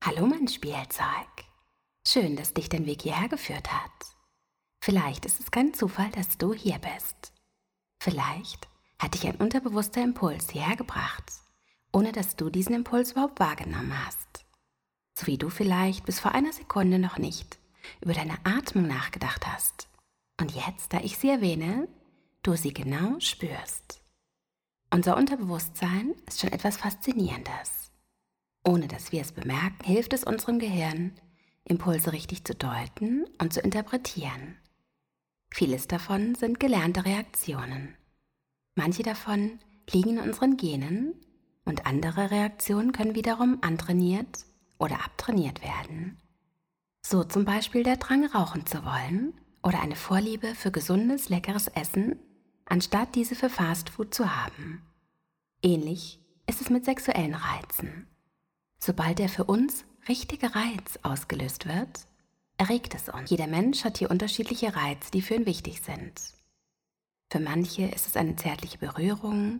Hallo mein Spielzeug. Schön, dass dich dein Weg hierher geführt hat. Vielleicht ist es kein Zufall, dass du hier bist. Vielleicht hat dich ein unterbewusster Impuls hierher gebracht, ohne dass du diesen Impuls überhaupt wahrgenommen hast. So wie du vielleicht bis vor einer Sekunde noch nicht über deine Atmung nachgedacht hast. Und jetzt, da ich sie erwähne, du sie genau spürst. Unser Unterbewusstsein ist schon etwas Faszinierendes. Ohne dass wir es bemerken, hilft es unserem Gehirn, Impulse richtig zu deuten und zu interpretieren. Vieles davon sind gelernte Reaktionen. Manche davon liegen in unseren Genen und andere Reaktionen können wiederum antrainiert oder abtrainiert werden. So zum Beispiel der Drang, rauchen zu wollen oder eine Vorliebe für gesundes, leckeres Essen, anstatt diese für Fastfood zu haben. Ähnlich ist es mit sexuellen Reizen. Sobald der für uns richtige Reiz ausgelöst wird, erregt es uns. Jeder Mensch hat hier unterschiedliche Reize, die für ihn wichtig sind. Für manche ist es eine zärtliche Berührung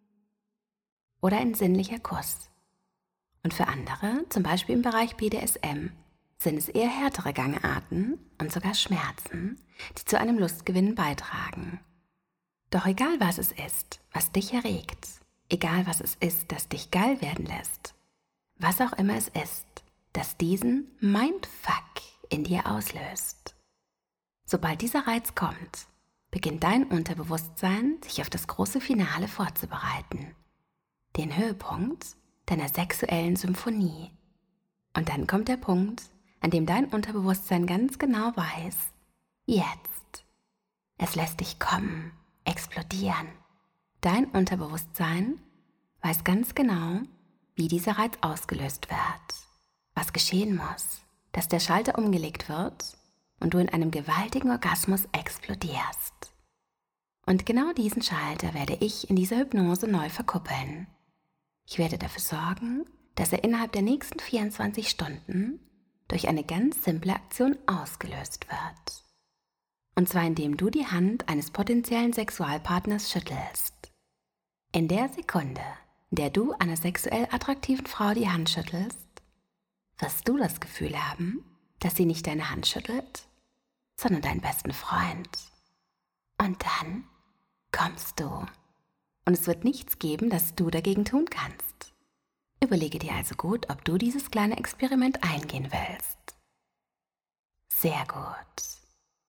oder ein sinnlicher Kuss. Und für andere, zum Beispiel im Bereich BDSM, sind es eher härtere Gangarten und sogar Schmerzen, die zu einem Lustgewinn beitragen. Doch egal was es ist, was dich erregt, egal was es ist, das dich geil werden lässt, was auch immer es ist, das diesen Mindfuck in dir auslöst. Sobald dieser Reiz kommt, beginnt dein Unterbewusstsein, sich auf das große Finale vorzubereiten. Den Höhepunkt deiner sexuellen Symphonie. Und dann kommt der Punkt, an dem dein Unterbewusstsein ganz genau weiß, jetzt. Es lässt dich kommen, explodieren. Dein Unterbewusstsein weiß ganz genau, wie dieser Reiz ausgelöst wird, was geschehen muss, dass der Schalter umgelegt wird und du in einem gewaltigen Orgasmus explodierst. Und genau diesen Schalter werde ich in dieser Hypnose neu verkuppeln. Ich werde dafür sorgen, dass er innerhalb der nächsten 24 Stunden durch eine ganz simple Aktion ausgelöst wird. Und zwar indem du die Hand eines potenziellen Sexualpartners schüttelst. In der Sekunde, in der du einer sexuell attraktiven Frau die Hand schüttelst, wirst du das Gefühl haben, dass sie nicht deine Hand schüttelt, sondern deinen besten Freund. Und dann kommst du. Und es wird nichts geben, das du dagegen tun kannst. Überlege dir also gut, ob du dieses kleine Experiment eingehen willst. Sehr gut.